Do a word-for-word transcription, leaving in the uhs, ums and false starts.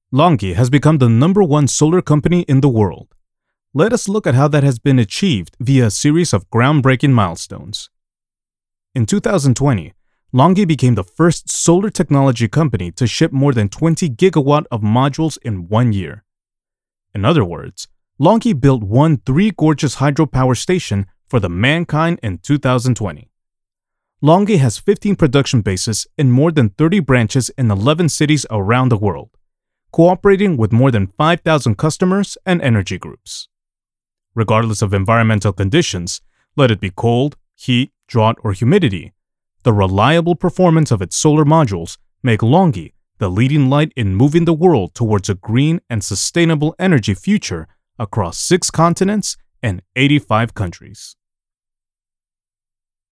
LONGi has become the number one solar company in the world. Let us look at how that has been achieved via a series of groundbreaking milestones. In two thousand twenty, LONGi became the first solar technology company to ship more than twenty gigawatt of modules in one year. In other words, LONGi built one three gorgeous hydropower station for the mankind in two thousand twenty. LONGi has fifteen production bases in more than thirty branches in eleven cities around the world, cooperating with more than five thousand customers and energy groups. Regardless of environmental conditions, let it be cold, heat, drought, or humidity, the reliable performance of its solar modules make LONGi the leading light in moving the world towards a green and sustainable energy future across six continents and eighty-five countries.